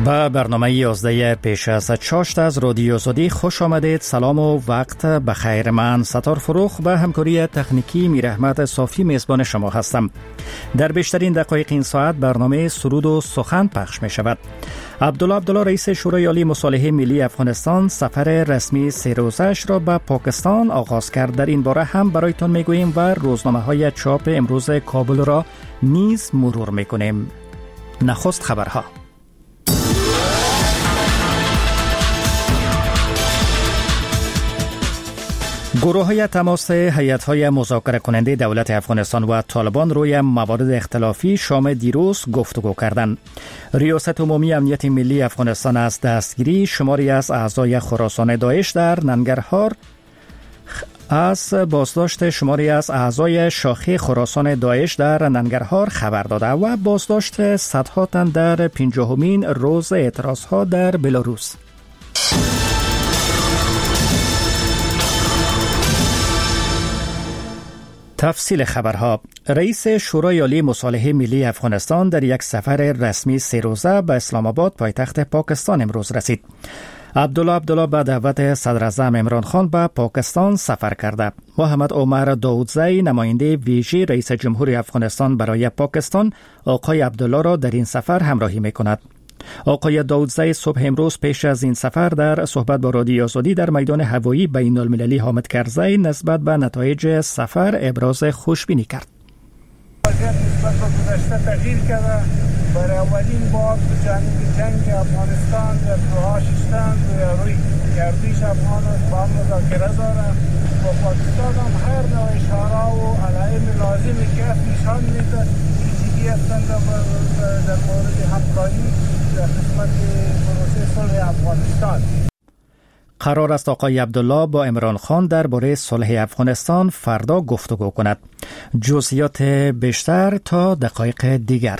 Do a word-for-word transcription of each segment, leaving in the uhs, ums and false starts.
به برنامه یازده پیش از چاشت از رادیو آزادی خوش آمدید. سلام و وقت بخیر. من ستار فروخ به همکاری تکنیکی میر احمد صافی میزبان شما هستم. در بیشترین دقایق این ساعت برنامه سرود و سخن پخش می شود. عبدالله عبدالله رئیس شورای عالی مصالحه ملی افغانستان سفر رسمی سه روزش را به پاکستان آغاز کرد. در این باره هم برایتان می گوییم و روزنامه های چاپ امروز کابل را نیز مرور می کنیم. نخست خبرها. گروه های تماس هیئت های مذاکره کننده دولت افغانستان و طالبان روی موارد اختلافی شام دیروز گفتگو کردند. ریاست عمومی امنیت ملی افغانستان از دستگیری شماری از اعضای خراسان داعش در ننگرهار از بازداشت شماری از اعضای شاخه خراسان داعش در ننگرهار خبر داده و بازداشت صدها تن در پنجاهمین روز اعتراضها در بلاروس. تفصیل خبرها. رئیس شورای عالی مصالحه ملی افغانستان در یک سفر رسمی سه روزه به اسلام آباد پایتخت پاکستان امروز رسید. عبدالله عبدالله به دعوت صدر اعظم عمران خان به پاکستان سفر کرده. محمد عمر داودزی نماینده ویژه رئیس جمهور افغانستان برای پاکستان آقای عبدالله را در این سفر همراهی می‌کند. آقای داودزی صبح امروز پیش از این سفر در صحبت با رادیو آزادی در میدان هوایی بین المللی حامد کرزی نسبت به نتایج سفر ابراز خوشبینی کرد. وضعیت نسبت به گذشته تغییر کرده. برای اولین بار جنگ جنگ افغانستان در دوها ششتن روی گردش افغان با هم مذاکره داره و پاکستان هم هر نوع اشاره و علائم لازمی که نشان میده جدی هستند در مورد همکاری در خدمت پروسه صلح افغانستان. قرار است آقای عبدالله با عمران خان درباره صلح افغانستان فردا گفتگو کند. جزئیات بیشتر تا دقایق دیگر.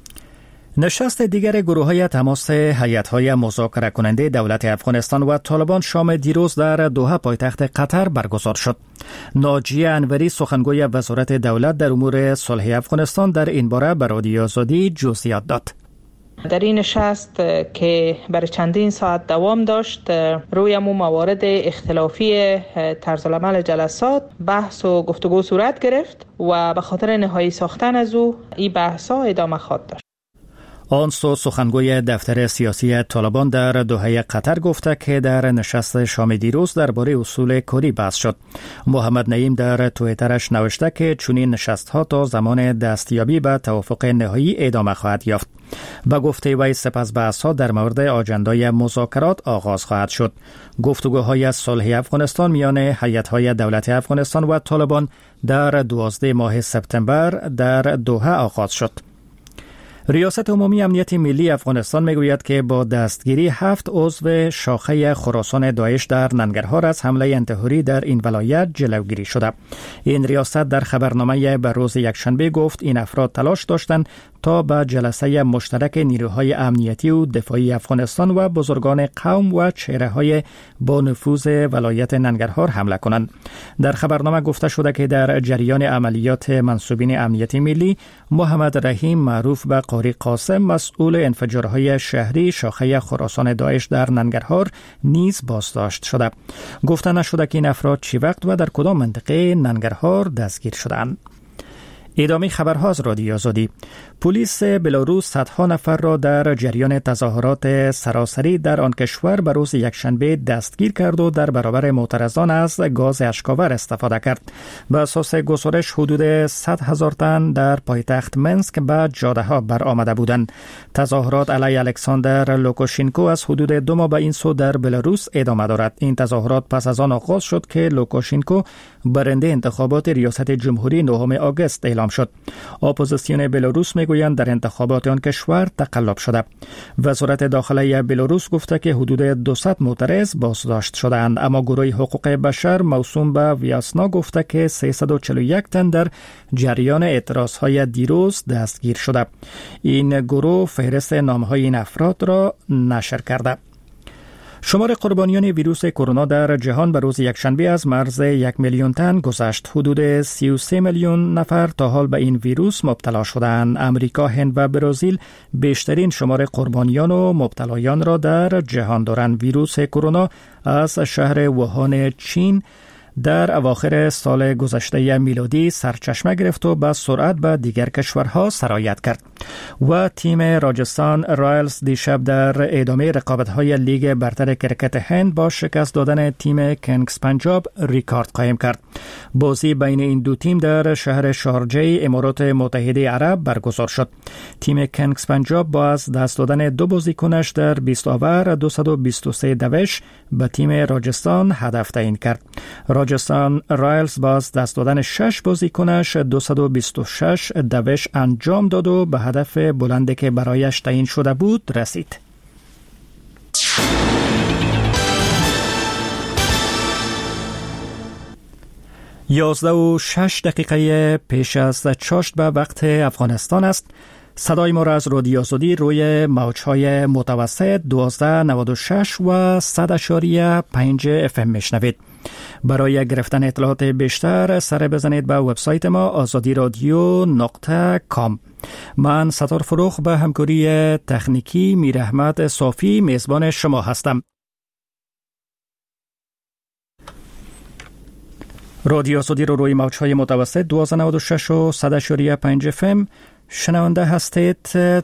نشست دیگر گروه های تماس هیئت های مذاکره کننده دولت افغانستان و طالبان شام دیروز در دوحه پایتخت قطر برگزار شد. ناجیه انوری سخنگوی وزارت دولت در امور صلح افغانستان در این باره به رادیو آزادی جزئیات داد. در این نشست که برای چندین ساعت دوام داشت روی مو موارد اختلافی طرز العمل جلسات بحث و گفتگو صورت گرفت و به خاطر نهایی ساختن از او این بحث‌ها ادامه خواهد داشت. آن سو سخنگوی دفتر سیاسی طالبان در دوحه قطر گفته که در نشست شام دیروز درباره اصول کاری بحث شد. محمد نعیم در توییترش نوشته که چنین نشست‌ها تا زمان دستیابی به توافق نهایی ادامه خواهد یافت. با گفته وی سپس بحث‌ها در مورد آجندای مذاکرات آغاز خواهد شد. گفتگوهای صلح افغانستان میان هیئت‌های دولت افغانستان و طالبان در دوازده ماه سپتامبر در دوحه آغاز شد. ریاست عمومی امنیت ملی افغانستان میگوید که با دستگیری هفت عضو شاخه خراسان داعش در ننگرهار از حمله انتحاری در این ولایت جلوگیری شده. این ریاست در خبرنامه به روز یکشنبه گفت این افراد تلاش داشتند تا به جلسه مشترک نیروهای امنیتی و دفاعی افغانستان و بزرگان قوم و چهره‌های با نفوذ ولایت ننگرهار حمله کنند. در خبرنامه گفته شده که در جریان عملیات منسوبین امنیت ملی محمد رحیم معروف به قاری قاسم مسئول انفجارهای شهری شاخه خراسان داعش در ننگرهار نیز بازداشت شده. گفته نشده که این افراد چی وقت و در کدام منطقه ننگرهار دستگیر شدند. ادامه خبرها از رادیو آزادی. پلیس بلاروس صدها نفر را در جریان تظاهرات سراسری در آن کشور به روز یکشنبه دستگیر کرد و در برابر معترضان از گاز اشک‌آور استفاده کرد. به اساس گزارش حدود صد هزار تن در پایتخت منسک به جاده‌ها برآمده بودند. تظاهرات علیه الکساندر لوکاشنکو از حدود دو ماه به این سو در بلاروس ادامه دارد. این تظاهرات پس از آن آغاز شد که لوکاشنکو برنده انتخابات ریاست جمهوری نهم آگوست اعلام شد. اپوزیسیون بلاروس میگویند در انتخابات آن کشور تقلب شده. وزارت داخلی بلاروس گفته که حدود دویست معترض بازداشت شدند، اما گروه حقوق بشر موسوم به ویاسنا گفته که سیصد و چهل و یک تن در جریان اعتراضهای دیروز دستگیر شده. این گروه فهرست نامهای این افراد را نشر کرده. شمار قربانیان ویروس کرونا در جهان به روز یکشنبه از مرز یک میلیون تن گذشت. حدود سی و سه میلیون نفر تا حال به این ویروس مبتلا شدند. امریکا، هند و برزیل بیشترین شمار قربانیان و مبتلایان را در جهان دارند. ویروس کرونا از شهر ووهان چین در اواخر سال گذشته میلادی سرچشمه گرفت و به سرعت به دیگر کشورها سرایت کرد و تیم راجستان رایلز دیشب در ادامه رقابت‌های لیگ برتر کرکت هند با شکست دادن تیم کنگز پنجاب ریکارد قائم کرد. بازی بین این دو تیم در شهر شارجه امارات متحده عرب برگزار شد. تیم کنگز پنجاب با از دست دادن دو بازیکنش در بیست آور دویست و بیست و سه دوش به تیم راجستان هدف تعیین کرد. راجستان رایلز باز دست دادن شش بازیکنش دویست و بیست و شش دوش انجام داد و به هدف بلندی که برایش تعیین شده بود رسید. یازده و شش دقیقه پیش از چاشت به وقت افغانستان است. صدای ما را از رادیو آزادی روی موج‌های متوسط دوازده نود و شش و صد اشاری پنج اف ام میشنوید. برای گرفتن اطلاعات بیشتر سر بزنید به وبسایت ما آزادی رادیو نقطه کام. من ستار فروخ به همکاری تکنیکی میر احمد صافی میزبان شما هستم. رادیو آزادی رو روی موج‌های متوسط دوازده نود و شش و صد اشاری پنج اف ام شنونده هستید.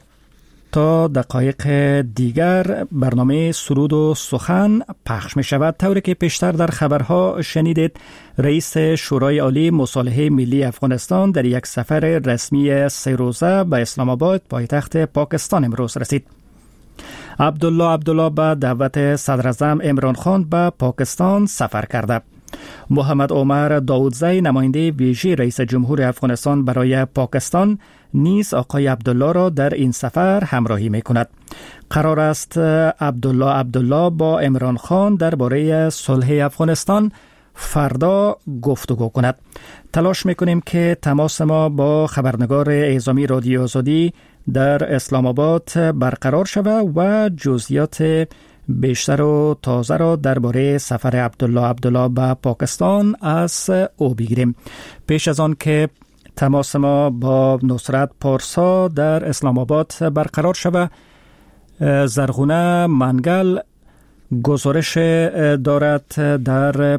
تا دقایق دیگر برنامه سرود و سخن پخش می شود. طوری که پیشتر در خبرها شنیدید، رئیس شورای عالی مصالحه ملی افغانستان در یک سفر رسمی سه روزه به اسلام آباد پایتخت پاکستان امروز رسید. عبدالله عبدالله به دعوت صدر اعظم عمران خان به پاکستان سفر کرده. محمد عمر داودزی نماینده ویژه رئیس جمهور افغانستان برای پاکستان نیز آقای عبدالله را در این سفر همراهی می کند. قرار است عبدالله عبدالله با عمران خان درباره صلح افغانستان فردا گفتگو کند. تلاش می کنیم که تماس ما با خبرنگار اعزامی رادیو آزادی در اسلام آباد برقرار شود و جزئیات بیشتر و تازه را درباره سفر عبدالله عبدالله به پاکستان از او بگیریم. پیش از آن که تماس ما با نصرت پارسا در اسلام آباد برقرار شود، زرغونه منگل گزارش دارد در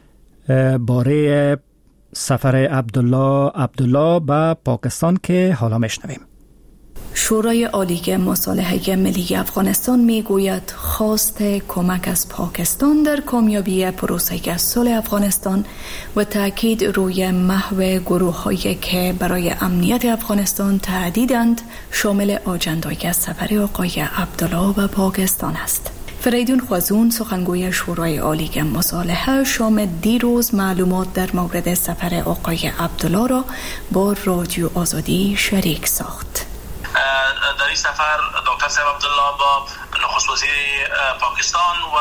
باره سفر عبدالله عبدالله به پاکستان که حالا میشنویم. شورای عالی مصالحه ملی افغانستان میگوید خواست کمک از پاکستان در کامیابی پروسه صلح افغانستان و تاکید روی محو گروه‌هایی که برای امنیت افغانستان تهدیدند شامل آجندای سفر آقای عبدالله به پاکستان است. فریدون خوازون سخنگوی شورای عالی مصالحه شام دیروز معلومات در مورد سفر آقای عبدالله را با رادیو آزادی شریک ساخت. در این سفر دکتر صاحب عبدالله با نخست وزیر پاکستان و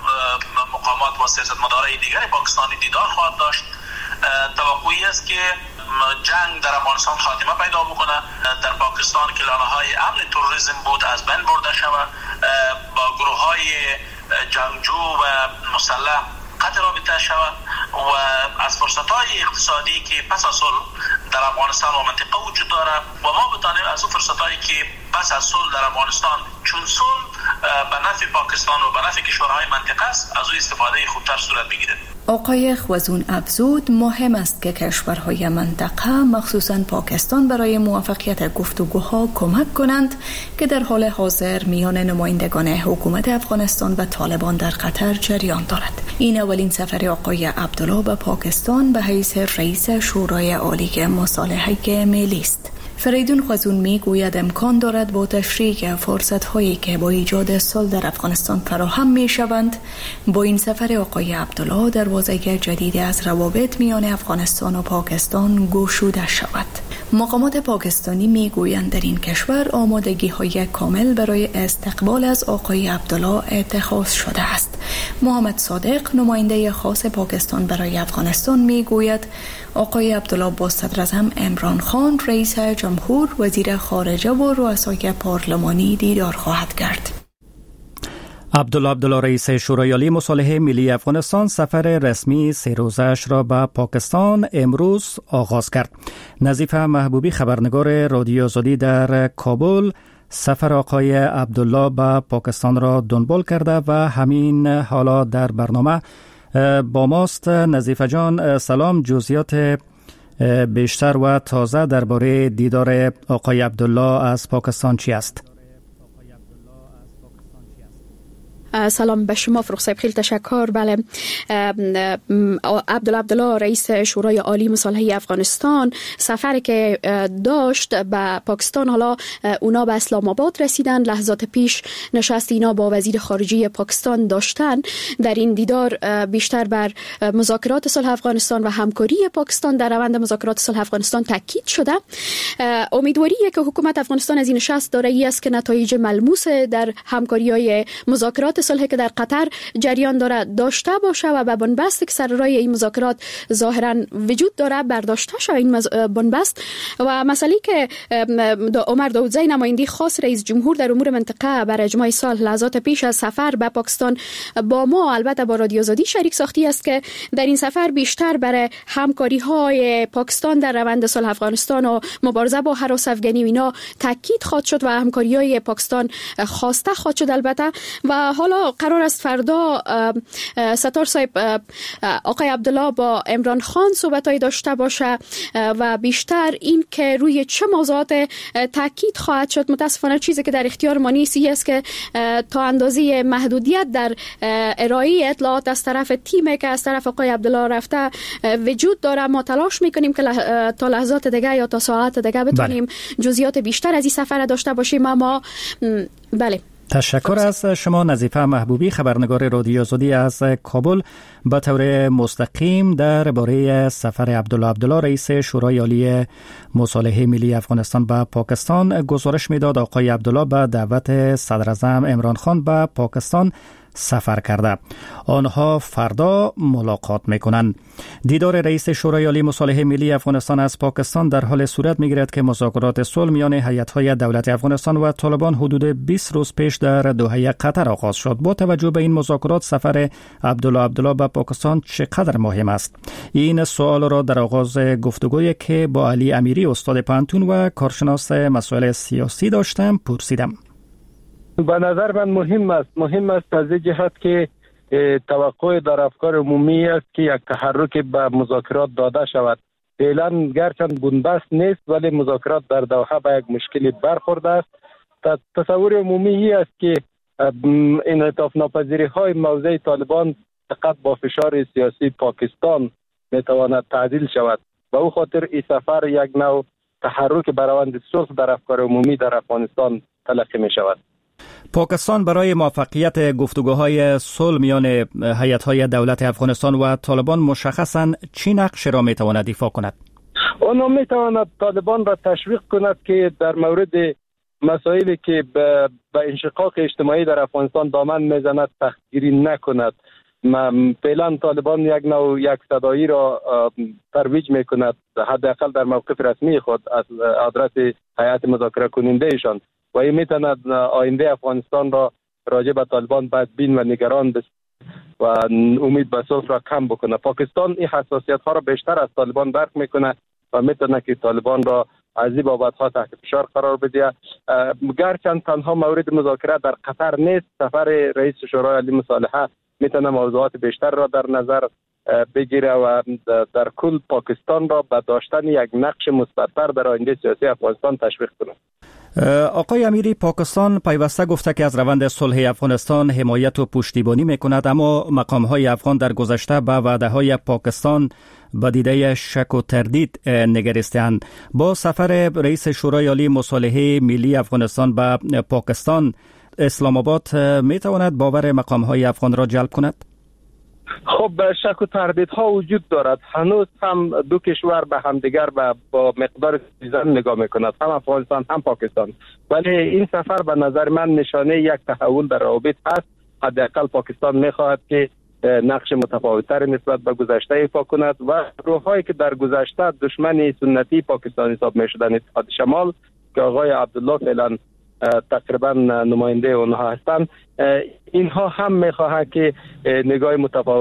مقامات و سیاستمدارای دیگر پاکستانی دیدار خواهد داشت. توقعی است که جنگ در افغانستان خاتمه پیدا بکنه، در پاکستان که لانه‌های امن تروریسم بود از بین برده شود، با گروه‌های جنگجو و مسلح قطع رابطه شود و از فرصت‌های اقتصادی که پس از صلح در افغانستان و منطقه وجود داره و ما بتانیم از اون فرصت‌هایی که پس از صلح در افغانستان چون صلح به نفع پاکستان و به نفع کشورهای منطقه است از اون استفاده خوبتر صورت بگیره. آقای خوازون افزود مهم است که کشورهای منطقه مخصوصاً پاکستان برای موفقیت گفتگوها کمک کنند که در حال حاضر میان نمایندگان حکومت افغانستان و طالبان در قطر جریان دارد. این اولین سفر آقای عبدالله به پاکستان به حیث رئیس شورای عالی مصالحه ملی است. فریدون خوازون می گوید امکان دارد با تشریک فرصت هایی که با ایجاد صلح در افغانستان فراهم می شوند با این سفر آقای عبدالله دروازه جدید از روابط میان افغانستان و پاکستان گشوده شود. مقامات پاکستانی می گویند در این کشور آمادگی های کامل برای استقبال از آقای عبدالله اتخاذ شده است. محمد صادق نماینده خاص پاکستان برای افغانستان می گوید آقای عبدالله با صدر اعظم عمران خان رئیس جمهور، وزیر خارجه و رؤسای پارلمانی دیدار خواهد کرد. عبدالله عبدالله رئیس شورای عالی مصالحه ملی افغانستان سفر رسمی سه روزه‌اش را به پاکستان امروز آغاز کرد. نظیفه محبوبی خبرنگار رادیو آزادی در کابل سفر آقای عبدالله به پاکستان را دنبال کرده و همین حالا در برنامه با ماست. نظیفه جان سلام، جزئیات بیشتر و تازه درباره دیدار آقای عبدالله از پاکستان چی است؟ سلام به شما فروخ صاحب، خیلی تشکر. بله، عبدالله عبدالله رئیس شورای عالی مصالحه افغانستان سفری که داشت به پاکستان، حالا اونا به اسلام آباد رسیدن. لحظات پیش نشست اینا با وزیر خارجه پاکستان داشتن. در این دیدار بیشتر بر مذاکرات صلح افغانستان و همکاری پاکستان در روند مذاکرات صلح افغانستان تاکید شده. امیدواریه که حکومت افغانستان از این نشست دارایی است که نتایج ملموس در همکاری‌های مذاکرات صلح که در قطر جریان داره داشته باشه و به بنبست که سر راه این مذاکرات ظاهرا وجود داره برداشته شود این بنبست. و مسئله که عمر داودزی نماینده خاص رئیس جمهور در امور منطقه بر اجماع صلح لحظات پیش از سفر به پاکستان با ما البته با رادیو آزادی شریک ساختی است که در این سفر بیشتر برای همکاری های پاکستان در روند صلح افغانستان و مبارزه با هراس افغانی و اینا تاکید خواهد شد و همکاری های پاکستان خواسته خواهد شد البته. و حالا قرار است فردا ستار صاحب آقای عبدالله با عمران خان صحبت‌های داشته باشه و بیشتر این که روی چه موضوعات تاکید خواهد شد. متاسفانه چیزی که در اختیار ما نیست است که تا اندازه محدودیت در ارائه اطلاعات از طرف تیمی که از طرف آقای عبدالله رفته وجود داره. ما تلاش میکنیم که تا لحظات دیگه یا تا ساعت دیگه بتونیم جزئیات بیشتر از این سفر داشته باشیم. اما بله، تشکر از شما نظیفه محبوبی خبرنگار رادیو آزادی از کابل. به طور مستقیم درباره سفر عبدالله عبدالله رئیس شورای عالی مصالحه ملی افغانستان به پاکستان گزارش میداد. آقای عبدالله به دعوت صدر اعظم عمران خان به پاکستان سفر کرده. آنها فردا ملاقات میکنند. دیدار رئیس شورای عالی مصالحه ملی افغانستان از پاکستان در حال صورت میگیرد که مذاکرات صلح میان هیئت‌های دولت افغانستان و طالبان حدود بیست روز پیش در دوحه قطر آغاز شد. با توجه به این مذاکرات سفر عبدالله عبدالله به پاکستان چقدر مهم است؟ این سوال را در آغاز گفتگویی که با علی امیری استاد پانتون و کارشناس مسائل سیاسی داشتم پرسیدم. به نظر من مهم است مهم است از این جهت که توقع در افکار عمومی است که یک تحرک به مذاکرات داده شود. فعلا گرچند بنبست نیست ولی مذاکرات در دوحه به یک مشکلی برخورده است. تصور عمومی است که انعطاف ناپذیری های موضع طالبان فقط با فشار سیاسی پاکستان میتواند تعدیل شود. به او خاطر این سفر یک نوع تحرک به روند صلح در افکار عمومی در افغانستان تلقی می شود. پاکستان برای موفقیت گفتگوهای صلح میان هیئت‌های دولت افغانستان و طالبان مشخصاً چه نقش را میتواند ایفا کند؟ آن میتواند طالبان را تشویق کند که در مورد مسائلی که به انشقاق اجتماعی در افغانستان دامن میزند سختگیری نکند. فعلا طالبان یک نوع یک صدایی را ترویج میکند، حداقل در موقف رسمی خود از آدرس هیئت مذاکره کننده ایشان، و این میتواند آینده افغانستان را راجع به طالبان بدبین و نگران بس و امید به صلح را کم بکنه. پاکستان این حساسیت ها را بیشتر از طالبان درک میکنه و میتونه که طالبان را از این بابت ها تحت فشار قرار بده. گرچند تنها مورد مذاکره در قطر نیست، سفر رئیس شورای عالی مصالحه میتونه موضوعات بیشتر را در نظر بگیره و در کل پاکستان را به داشتن یک نقش مثبت‌تر در آینده سیاسی افغانستان تشویق کنه. آقای امیری، پاکستان پیوسته گفته که از روند صلح افغانستان حمایت و پشتیبانی میکند، اما مقام‌های افغان در گذشته به وعده‌های پاکستان با دیده شک و تردید نگریستند. با سفر رئیس شورای عالی مصالحه ملی افغانستان به پاکستان، اسلام آباد میتواند باور مقام‌های افغان را جلب کند؟ خب شک و تردیدها وجود دارد. هنوز هم دو کشور به همدیگر با مقدار سیزن نگاه میکند، هم افغانستان هم پاکستان. ولی این سفر به نظر من نشانه یک تحول در روابط هست. حداقل پاکستان میخواهد که نقش متفاوت‌تر نسبت به گذشته ایفا کند و گروه‌هایی که در گذشته دشمن سنتی پاکستان حساب میشدند، اتحاد شمال که آقای عبدالله فعلا تقریبا نماینده اونها هستند. اینها هم میخواهند که نگاه متفاوت